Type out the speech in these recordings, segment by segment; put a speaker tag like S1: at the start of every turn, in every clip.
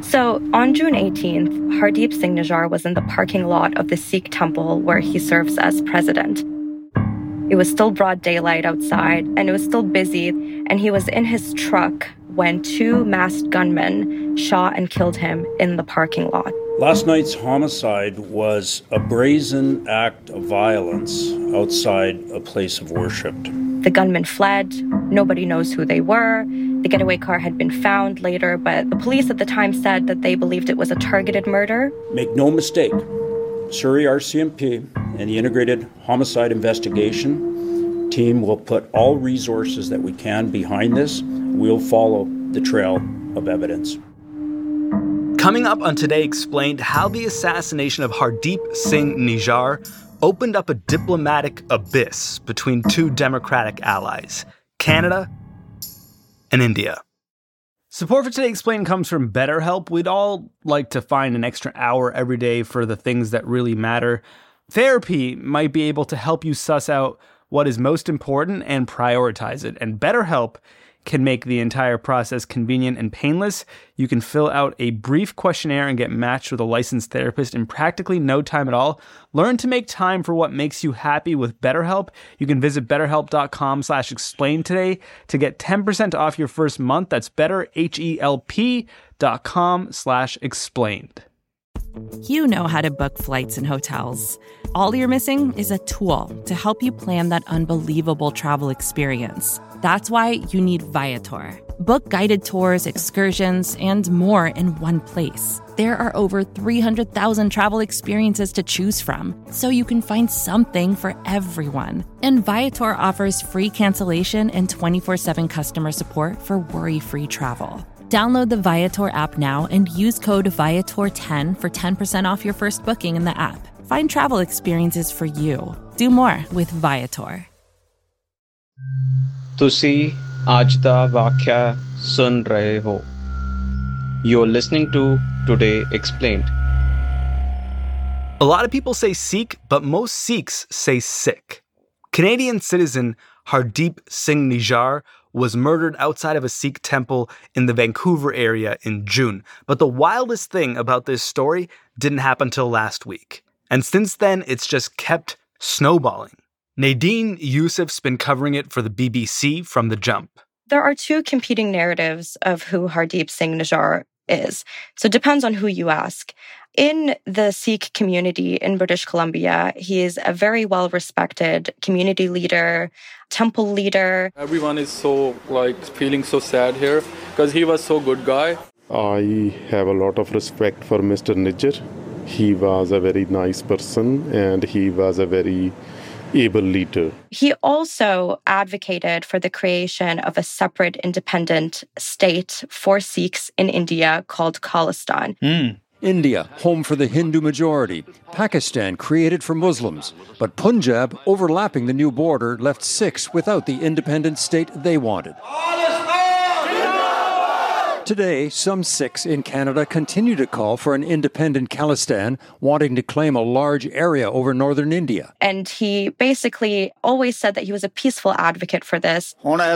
S1: So on June 18th, Hardeep Singh Nijjar was in the parking lot of the Sikh temple where he serves as president. It was still broad daylight outside, and it was still busy, and he was in his truck when two masked gunmen shot and killed him in the parking lot.
S2: Last night's homicide was a brazen act of violence outside a place of worship.
S1: The gunmen fled. Nobody knows who they were. The getaway car had been found later, but the police at the time said that they believed it was a targeted murder.
S2: Make no mistake, Surrey RCMP and the Integrated Homicide Investigation team will put all resources that we can behind this. We'll follow the trail of evidence.
S3: Coming up on Today Explained, how the assassination of Hardeep Singh Nijjar opened up a diplomatic abyss between two democratic allies, Canada and India.
S4: Support for Today Explained comes from BetterHelp. We'd all like to find an extra hour every day for the things that really matter. Therapy might be able to help you suss out what is most important and prioritize it. And BetterHelp can make the entire process convenient and painless. You can fill out a brief questionnaire and get matched with a licensed therapist in practically no time at all. Learn to make time for what makes you happy with BetterHelp. You can visit betterhelp.com/explain today to get 10% off your first month. That's betterhelp.com/explained.
S5: You know how to book flights and hotels. All you're missing is a tool to help you plan that unbelievable travel experience. That's why you need Viator. Book guided tours, excursions, and more in one place. There are over 300,000 travel experiences to choose from, so you can find something for everyone. And Viator offers free cancellation and 24/7 customer support for worry-free travel. Download the Viator app now and use code Viator10 for 10% off your first booking in the app. Find travel experiences for you. Do more with Viator.
S6: ਤੁਸੀਂ ਅੱਜ ਦਾ ਵਾਕਿਆ ਸੁਣ ਰਹੇ ਹੋ. You're listening to Today Explained.
S3: A lot of people say Sikh, but most Sikhs say Sikh. Canadian citizen Hardeep Singh Nijjar was murdered outside of a Sikh temple in the Vancouver area in June. But the wildest thing about this story didn't happen till last week. And since then, it's just kept snowballing. Nadine Youssef's been covering it for the BBC from the jump.
S1: There are two competing narratives of who Hardeep Singh Nijjar is. So it depends on who you ask. In the Sikh community in British Columbia, he is a very well-respected community leader, temple leader.
S7: Everyone is so, feeling so sad here because he was so good guy.
S8: I have a lot of respect for Mr. Nijjar. He was a very nice person and he was a very able leader.
S1: He also advocated for the creation of a separate independent state for Sikhs in India called Khalistan.
S9: India, home for the Hindu majority. Pakistan, created for Muslims. But Punjab, overlapping the new border, left Sikhs without the independent state they wanted. Today, some Sikhs in Canada continue to call for an independent Khalistan, wanting to claim a large area over northern India.
S1: And he basically always said that he was a peaceful advocate for this.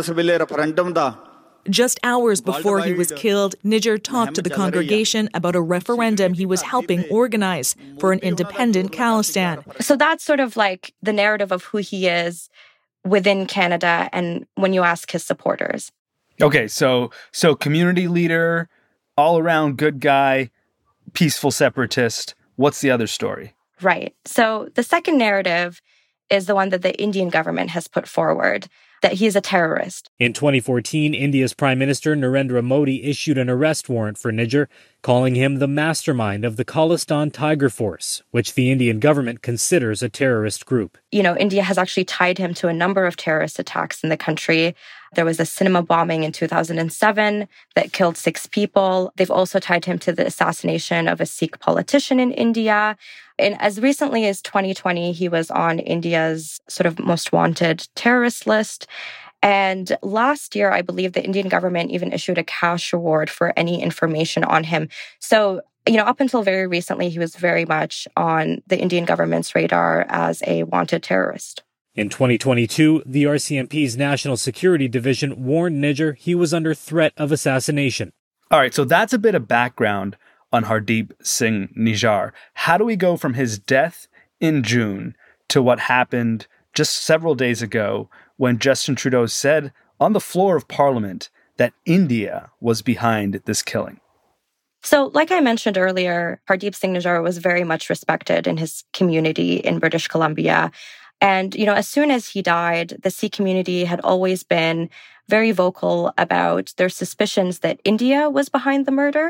S10: Just hours before he was killed, Nijjar talked to the congregation about a referendum he was helping organize for an independent Khalistan.
S1: So that's sort of like the narrative of who he is within Canada and when you ask his supporters.
S4: Okay, so community leader, all-around good guy, peaceful separatist. What's the other story?
S1: Right. So the second narrative is the one that the Indian government has put forward, that he's a terrorist.
S11: In 2014, India's Prime Minister Narendra Modi issued an arrest warrant for Nijjar, calling him the mastermind of the Khalistan Tiger Force, which the Indian government considers a terrorist group.
S1: India has actually tied him to a number of terrorist attacks in the country. There was a cinema bombing in 2007 that killed 6 people. They've also tied him to the assassination of a Sikh politician in India. And as recently as 2020, he was on India's sort of most wanted terrorist list. And last year, I believe the Indian government even issued a cash reward for any information on him. So, up until very recently, he was very much on the Indian government's radar as a wanted terrorist.
S11: In 2022, the RCMP's National Security Division warned Nijjar he was under threat of assassination.
S4: All right, so that's a bit of background on Hardeep Singh Nijjar. How do we go from his death in June to what happened just several days ago when Justin Trudeau said on the floor of Parliament that India was behind this killing?
S1: So, like I mentioned earlier, Hardeep Singh Nijjar was very much respected in his community in British Columbia. And, as soon as he died, the Sikh community had always been very vocal about their suspicions that India was behind the murder.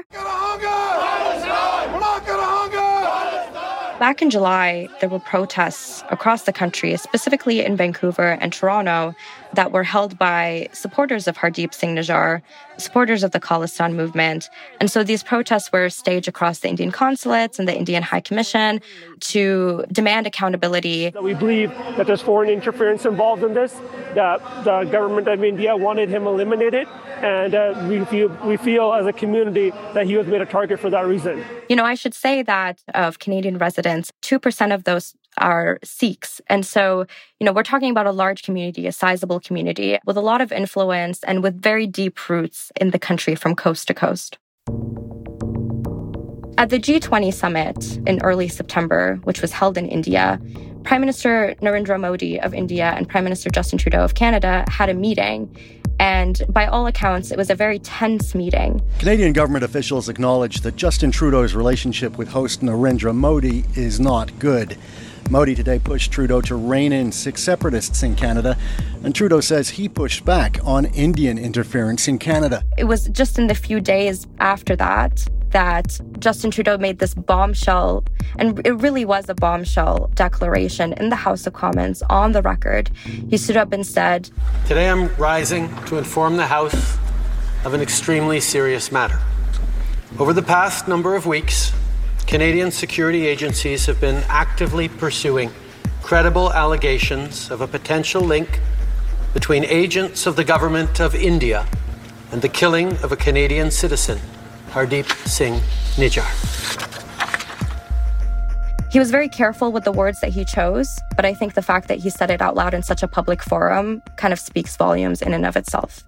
S1: Back in July, there were protests across the country, specifically in Vancouver and Toronto, that were held by supporters of Hardeep Singh Nijjar, supporters of the Khalistan movement. And so these protests were staged across the Indian consulates and the Indian High Commission to demand accountability.
S12: We believe that there's foreign interference involved in this, that the government of India wanted him eliminated, and we feel as a community that he was made a target for that reason.
S1: I should say that of Canadian residents, 2% of those are Sikhs. And so, we're talking about a large community, a sizable community with a lot of influence and with very deep roots in the country from coast to coast. At the G20 summit in early September, which was held in India, Prime Minister Narendra Modi of India and Prime Minister Justin Trudeau of Canada had a meeting. And by all accounts, it was a very tense meeting.
S13: Canadian government officials acknowledged that Justin Trudeau's relationship with host Narendra Modi is not good. Modi today pushed Trudeau to rein in Sikh separatists in Canada, and Trudeau says he pushed back on Indian interference in Canada.
S1: It was just in the few days after that Justin Trudeau made this bombshell, and it really was a bombshell declaration in the House of Commons on the record. He stood up and said,
S14: "Today I'm rising to inform the House of an extremely serious matter. Over the past number of weeks, Canadian security agencies have been actively pursuing credible allegations of a potential link between agents of the government of India and the killing of a Canadian citizen, Hardeep Singh Nijjar."
S1: He was very careful with the words that he chose, but I think the fact that he said it out loud in such a public forum kind of speaks volumes in and of itself.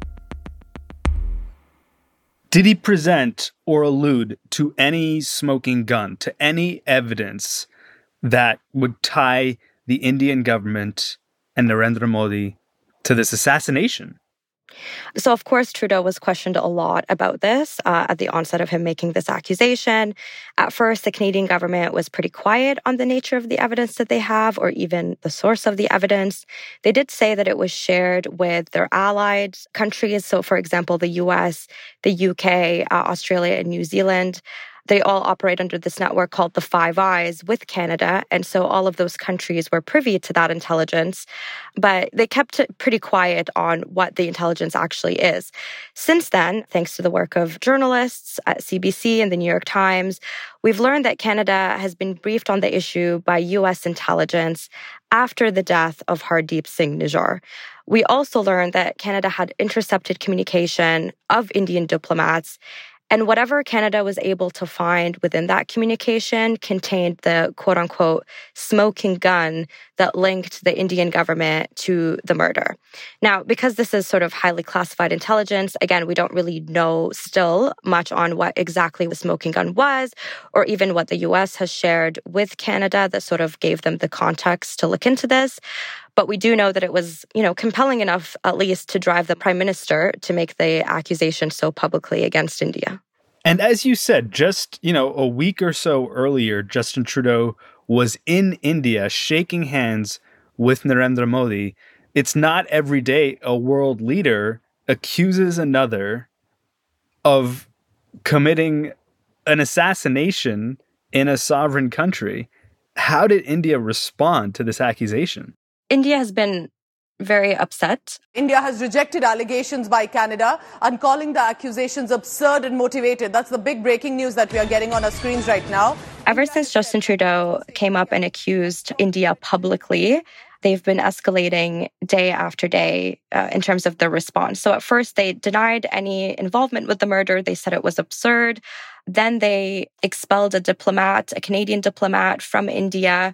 S4: Did he present or allude to any smoking gun, to any evidence that would tie the Indian government and Narendra Modi to this assassination?
S1: So, of course, Trudeau was questioned a lot about this at the onset of him making this accusation. At first, the Canadian government was pretty quiet on the nature of the evidence that they have, or even the source of the evidence. They did say that it was shared with their allied countries. So, for example, the US, the UK, Australia, and New Zealand. They all operate under this network called the Five Eyes with Canada. And so all of those countries were privy to that intelligence. But they kept it pretty quiet on what the intelligence actually is. Since then, thanks to the work of journalists at CBC and the New York Times, we've learned that Canada has been briefed on the issue by US intelligence after the death of Hardeep Singh Nijjar. We also learned that Canada had intercepted communication of Indian diplomats, and whatever Canada was able to find within that communication contained the quote-unquote smoking gun that linked the Indian government to the murder. Now, because this is sort of highly classified intelligence, again, we don't really know still much on what exactly the smoking gun was, or even what the US has shared with Canada that sort of gave them the context to look into this. But we do know that it was, compelling enough, at least, to drive the Prime Minister to make the accusation so publicly against India.
S4: And as you said, just, a week or so earlier, Justin Trudeau was in India shaking hands with Narendra Modi. It's not every day a world leader accuses another of committing an assassination in a sovereign country. How did India respond to this accusation?
S1: India has been very upset.
S15: India has rejected allegations by Canada and calling the accusations absurd and motivated. That's the big breaking news that we are getting on our screens right now.
S1: Ever since Justin Trudeau came up and accused India publicly, they've been escalating day after day in terms of their response. So at first, they denied any involvement with the murder. They said it was absurd. Then they expelled a Canadian diplomat from India.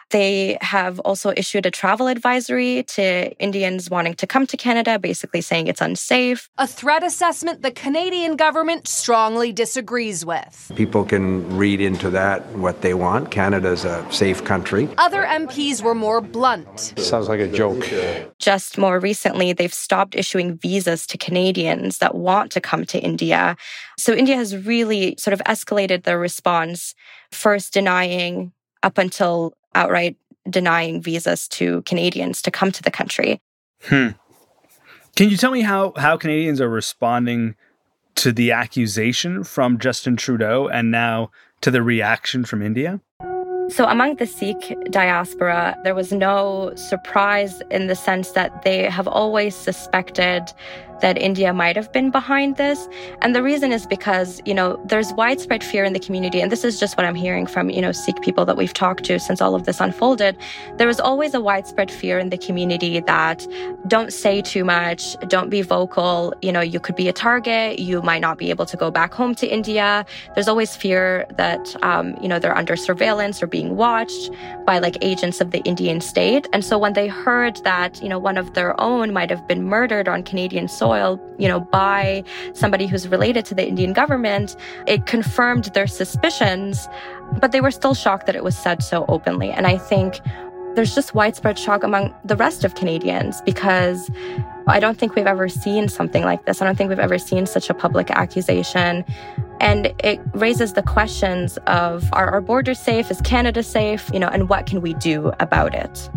S1: They have also issued a travel advisory to Indians wanting to come to Canada, basically saying it's unsafe.
S16: A threat assessment the Canadian government strongly disagrees with.
S17: People can read into that what they want. Canada's a safe country.
S16: Other MPs were more blunt.
S6: Sounds like a joke.
S1: Just more recently, they've stopped issuing visas to Canadians that want to come to India. So India has really sort of escalated their response, first denying up until outright denying visas to Canadians to come to the country.
S4: Can you tell me how Canadians are responding to the accusation from Justin Trudeau and now to the reaction from India?
S1: So among the Sikh diaspora, there was no surprise in the sense that they have always suspected that India might have been behind this. And the reason is because, there's widespread fear in the community. And this is just what I'm hearing from, Sikh people that we've talked to since all of this unfolded. There was always a widespread fear in the community that don't say too much, don't be vocal, you could be a target, you might not be able to go back home to India. There's always fear that, they're under surveillance or being watched by agents of the Indian state. And so when they heard that, one of their own might have been murdered on Canadian soil, by somebody who's related to the Indian government, it confirmed their suspicions, but they were still shocked that it was said so openly. And I think there's just widespread shock among the rest of Canadians because I don't think we've ever seen something like this. I don't think we've ever seen such a public accusation. And it raises the questions of, are our borders safe? Is Canada safe? And what can we do about it?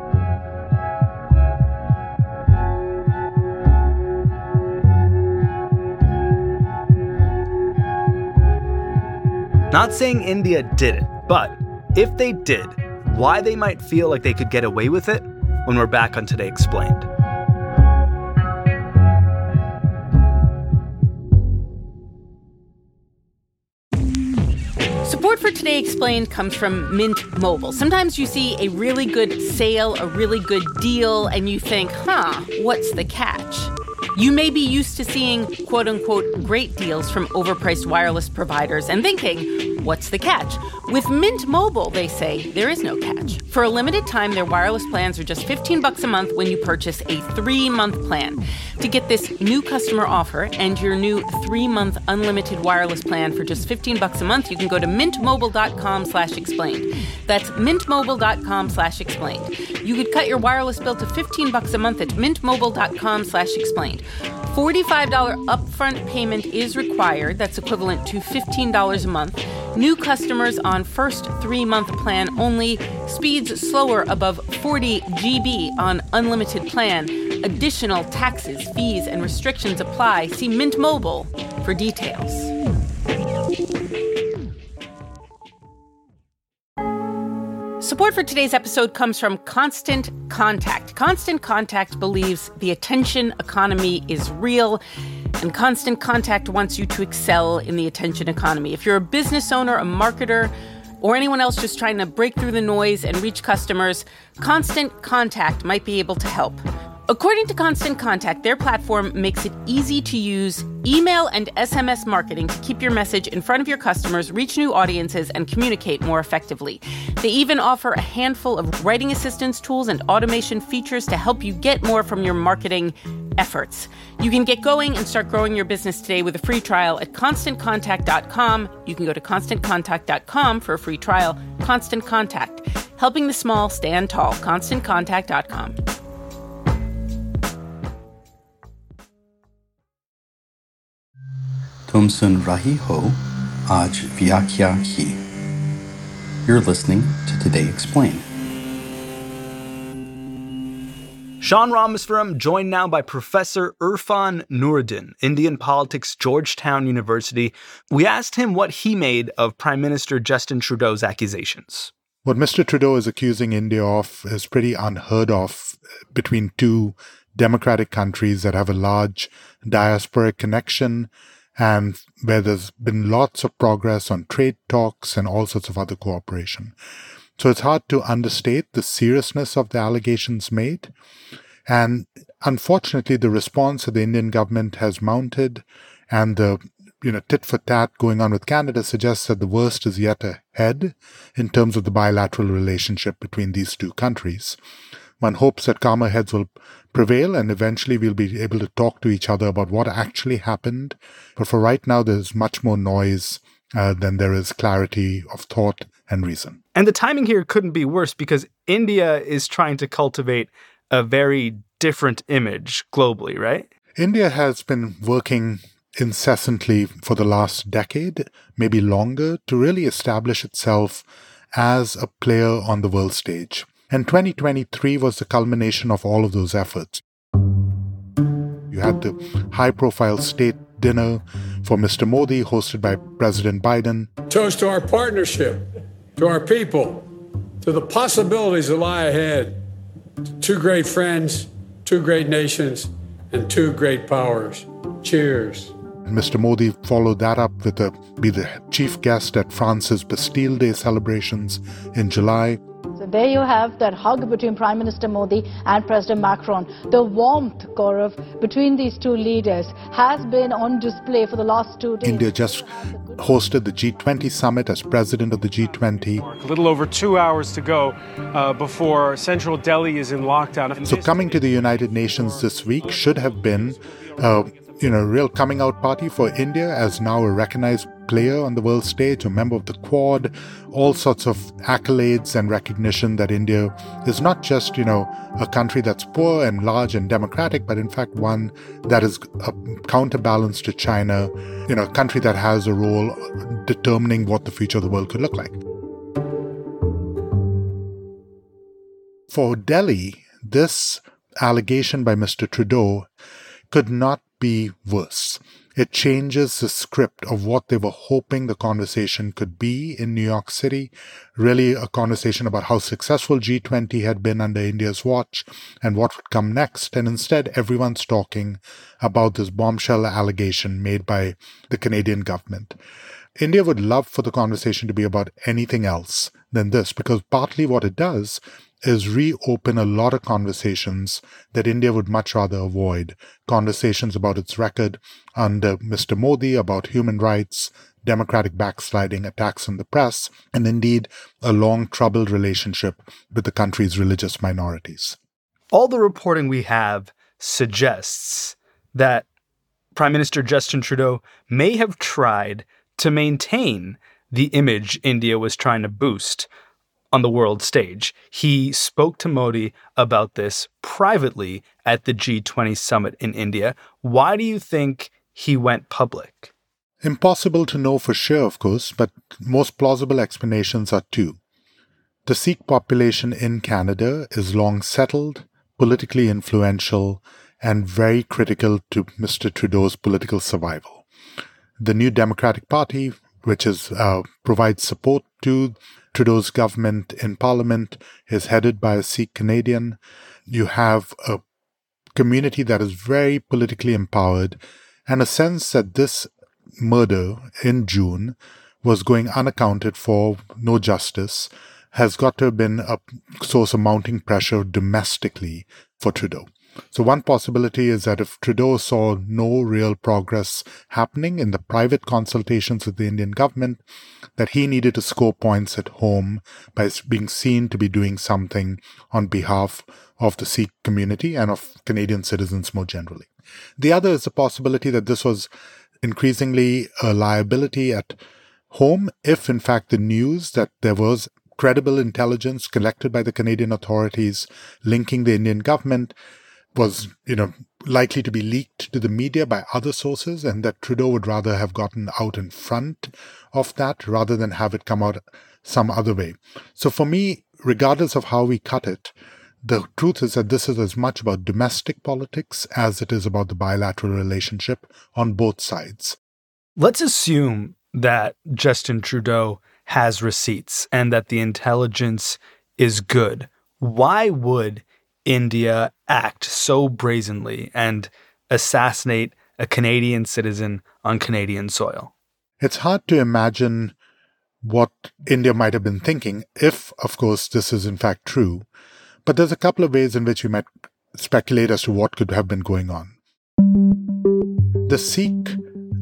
S3: Not saying India did it, but if they did, why they might feel like they could get away with it when we're back on Today Explained.
S18: Support for Today Explained comes from Mint Mobile. Sometimes you see a really good sale, a really good deal, and you think, what's the catch? You may be used to seeing, quote-unquote, great deals from overpriced wireless providers and thinking, what's the catch? With Mint Mobile, they say, there is no catch. For a limited time, their wireless plans are just $15 a month when you purchase a 3-month plan. To get this new customer offer and your new 3-month unlimited wireless plan for just $15 a month, you can go to mintmobile.com/explained. That's mintmobile.com/explained. You could cut your wireless bill to $15 a month at mintmobile.com/explained. $45 upfront payment is required. That's equivalent to $15 a month. New customers on first 3-month plan only. Speeds slower above 40 GB on unlimited plan. Additional taxes, fees, and restrictions apply. See Mint Mobile for details. Support for today's episode comes from Constant Contact. Constant Contact believes the attention economy is real, and Constant Contact wants you to excel in the attention economy. If you're a business owner, a marketer, or anyone else just trying to break through the noise and reach customers, Constant Contact might be able to help. According to Constant Contact, their platform makes it easy to use email and SMS marketing to keep your message in front of your customers, reach new audiences, and communicate more effectively. They even offer a handful of writing assistance tools and automation features to help you get more from your marketing efforts. You can get going and start growing your business today with a free trial at ConstantContact.com. You can go to ConstantContact.com for a free trial. Constant Contact, helping the small stand tall. ConstantContact.com.
S19: तुम सुन रही हो आज व्याख्या की. You're listening to Today Explained.
S3: Sean Rameswaram, joined now by Professor Irfan Nuruddin, Indian Politics, Georgetown University. We asked him what he made of Prime Minister Justin Trudeau's accusations.
S20: What Mr. Trudeau is accusing India of is pretty unheard of between two democratic countries that have a large diasporic connection and where there's been lots of progress on trade talks and all sorts of other cooperation. So it's hard to understate the seriousness of the allegations made. And unfortunately, the response that the Indian government has mounted and the tit for tat going on with Canada suggests that the worst is yet ahead in terms of the bilateral relationship between these two countries. One hopes that calmer heads will prevail and eventually we'll be able to talk to each other about what actually happened. But for right now, there's much more noise than there is clarity of thought and reason.
S3: And the timing here couldn't be worse because India is trying to cultivate a very different image globally, right?
S20: India has been working incessantly for the last decade, maybe longer, to really establish itself as a player on the world stage. And 2023 was the culmination of all of those efforts. You had the high-profile state dinner for Mr. Modi, hosted by President Biden.
S21: Toast to our partnership, to our people, to the possibilities that lie ahead. Two great friends, two great nations, and two great powers. Cheers.
S20: Mr. Modi followed that up with be the chief guest at France's Bastille Day celebrations in July.
S22: So there you have that hug between Prime Minister Modi and President Macron. The warmth, Gaurav, between these two leaders has been on display for the last 2 days.
S20: India just hosted the G20 summit as president of the G20.
S23: A little over 2 hours to go before central Delhi is in lockdown.
S20: So coming to the United Nations this week should have been real coming out party for India as now a recognized player on the world stage, a member of the Quad, all sorts of accolades and recognition that India is not just, a country that's poor and large and democratic, but in fact one that is a counterbalance to China, a country that has a role determining what the future of the world could look like. For Delhi, this allegation by Mr. Trudeau could not be worse. It changes the script of what they were hoping the conversation could be in New York City, really a conversation about how successful G20 had been under India's watch and what would come next. And instead, everyone's talking about this bombshell allegation made by the Canadian government. India would love for the conversation to be about anything else than this, because partly what it does is reopen a lot of conversations that India would much rather avoid. Conversations about its record under Mr. Modi, about human rights, democratic backsliding, attacks on the press, and indeed a long troubled relationship with the country's religious minorities.
S3: All the reporting we have suggests that Prime Minister Justin Trudeau may have tried to maintain the image India was trying to boost on the world stage. He spoke to Modi about this privately at the G20 summit in India. Why do you think he went public?
S20: Impossible to know for sure, of course, but most plausible explanations are two. The Sikh population in Canada is long settled, politically influential, and very critical to Mr. Trudeau's political survival. The New Democratic Party, which provides support to Trudeau's government in Parliament, is headed by a Sikh Canadian. You have a community that is very politically empowered, and a sense that this murder in June was going unaccounted for, no justice, has got to have been a source of mounting pressure domestically for Trudeau. So one possibility is that if Trudeau saw no real progress happening in the private consultations with the Indian government, that he needed to score points at home by being seen to be doing something on behalf of the Sikh community and of Canadian citizens more generally. The other is the possibility that this was increasingly a liability at home if, in fact, the news that there was credible intelligence collected by the Canadian authorities linking the Indian government was, likely to be leaked to the media by other sources, and that Trudeau would rather have gotten out in front of that rather than have it come out some other way. So for me, regardless of how we cut it, the truth is that this is as much about domestic politics as it is about the bilateral relationship on both sides.
S3: Let's assume that Justin Trudeau has receipts and that the intelligence is good. Why would India act so brazenly and assassinate a Canadian citizen on Canadian soil?
S20: It's hard to imagine what India might have been thinking if, of course, this is in fact true. But there's a couple of ways in which we might speculate as to what could have been going on. The Sikh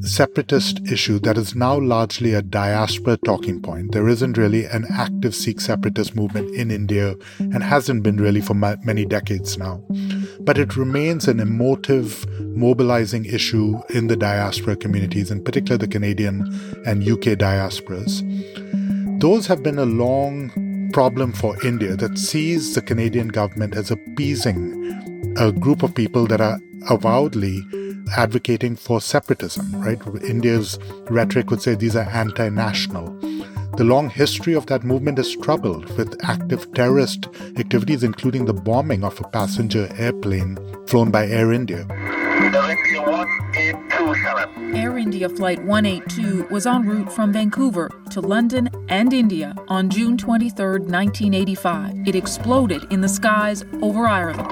S20: separatist issue that is now largely a diaspora talking point. There isn't really an active Sikh separatist movement in India and hasn't been really for many decades now. But it remains an emotive, mobilizing issue in the diaspora communities, in particular the Canadian and UK diasporas. Those have been a long problem for India that sees the Canadian government as appeasing a group of people that are avowedly advocating for separatism, right? India's rhetoric would say these are anti-national. The long history of that movement is troubled with active terrorist activities, including the bombing of a passenger airplane flown by Air India.
S2: Air India Flight 182 was en route from Vancouver to London and India on June 23, 1985. It exploded in the skies over Ireland.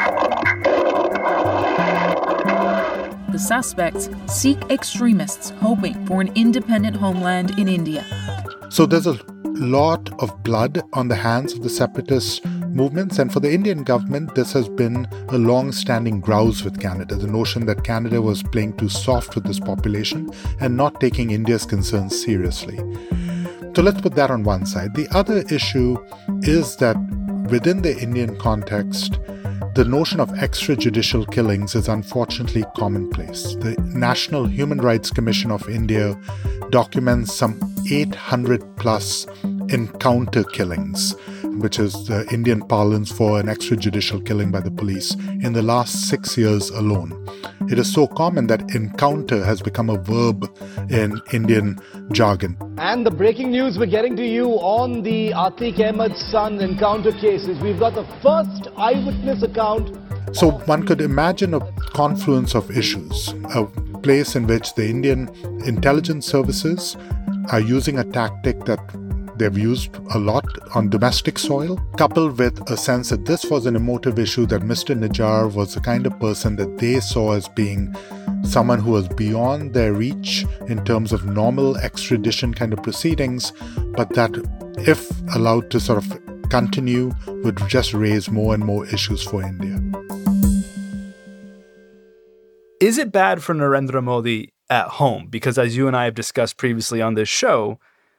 S2: The suspects, Sikh extremists hoping for an independent homeland in India.
S20: So there's a lot of blood on the hands of the separatist movements, and for the Indian government, this has been a long-standing grouse with Canada, the notion that Canada was playing too soft with this population and not taking India's concerns seriously. So let's put that on one side. The other issue is that within the Indian context, the notion of extrajudicial killings is unfortunately commonplace. The National Human Rights Commission of India documents some 800 plus encounter killings, which is the Indian parlance for an extrajudicial killing by the police, in the last 6 years alone. It is so common that encounter has become a verb in Indian jargon.
S5: And the breaking news we're getting to you on the Atiq Ahmed's son encounter cases. We've got the first eyewitness account.
S20: So one could imagine a confluence of issues, a place in which the Indian intelligence services are using a tactic that they've used a lot on domestic soil, coupled with a sense that this was an emotive issue, that Mr. Nijjar was the kind of person that they saw as being someone who was beyond their reach in terms of normal extradition kind of proceedings, but that if allowed to sort of continue would just raise more and more issues for India.
S3: Is it bad for Narendra Modi at home? Because as you and I have discussed previously on this show,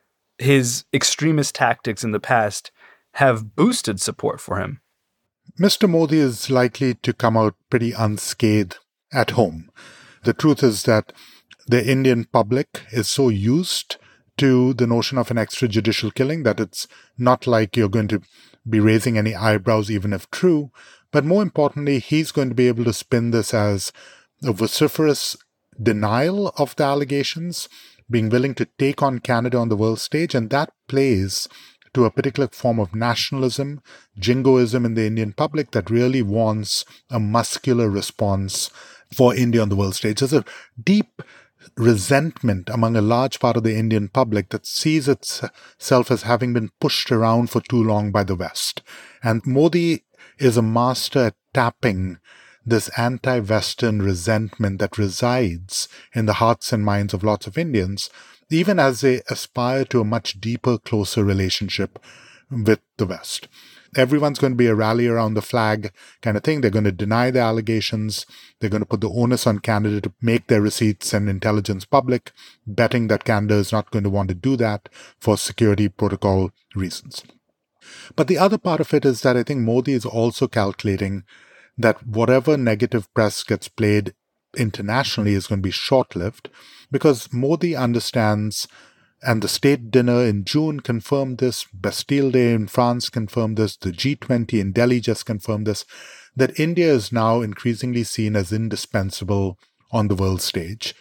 S3: his extremist tactics in the past have boosted support for him.
S20: Mr. Modi is likely to come out pretty unscathed at home. The truth is that the Indian public is so used to the notion of an extrajudicial killing that it's not like you're going to be raising any eyebrows, even if true. But more importantly, he's going to be able to spin this as a vociferous denial of the allegations, being willing to take on Canada on the world stage, and that plays to a particular form of nationalism, jingoism in the Indian public that really wants a muscular response for India on the world stage. There's a deep resentment among a large part of the Indian public that sees itself as having been pushed around for too long by the West. And Modi is a master at tapping this anti-Western resentment that resides in the hearts and minds of lots of Indians, even as they aspire to a much deeper, closer relationship with the West. Everyone's going to be a rally around the flag kind of thing. They're going to deny the allegations. They're going to put the onus on Canada to make their receipts and intelligence public, betting that Canada is not going to want to do that for security protocol reasons. But the other part of it is that I think Modi is also calculating that whatever negative press gets played internationally is going to be short-lived, because Modi understands, and the state dinner in June confirmed this, Bastille Day in France confirmed this, the G20 in Delhi just confirmed this, that India is now increasingly seen as indispensable on the world stage.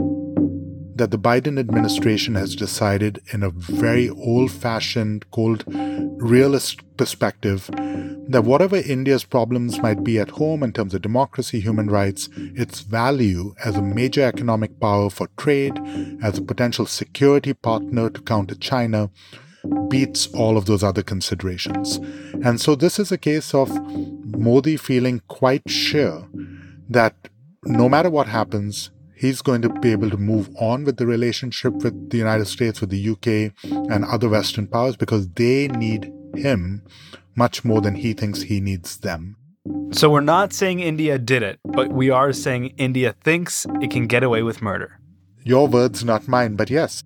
S20: That the Biden administration has decided in a very old-fashioned, cold, realist perspective that whatever India's problems might be at home in terms of democracy, human rights, its value as a major economic power for trade, as a potential security partner to counter China, beats all of those other considerations. And so this is a case of Modi feeling quite sure that no matter what happens, he's going to be able to move on with the relationship with the United States, with the UK and other Western powers, because they need him much more than he thinks he needs them.
S3: So we're not saying India did it, but we are saying India thinks it can get away with murder.
S20: Your words, not mine, but yes.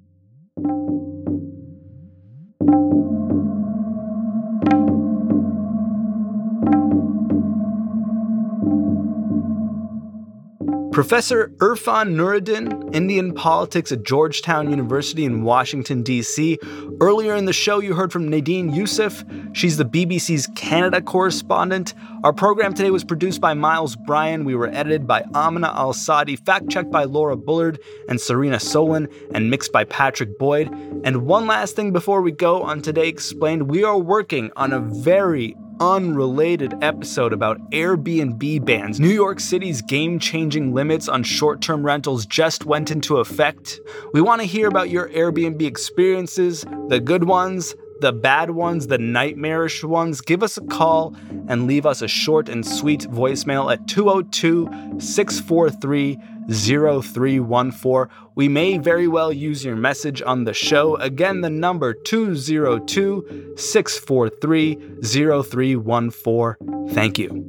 S3: Professor Irfan Nuruddin, Indian politics at Georgetown University in Washington, D.C. Earlier in the show, you heard from Nadine Youssef. She's the BBC's Canada correspondent. Our program today was produced by Miles Bryan. We were edited by Amina Al-Sadi, fact-checked by Laura Bullard and Serena Solon, and mixed by Patrick Boyd. And one last thing before we go on Today Explained, we are working on a very unrelated episode about Airbnb bans. New York City's game-changing limits on short-term rentals just went into effect. We want to hear about your Airbnb experiences, the good ones, the bad ones, the nightmarish ones. Give us a call and leave us a short and sweet voicemail at 202-643-0314. We may very well use your message on the show. Again, the number 202-643-0314. Thank you.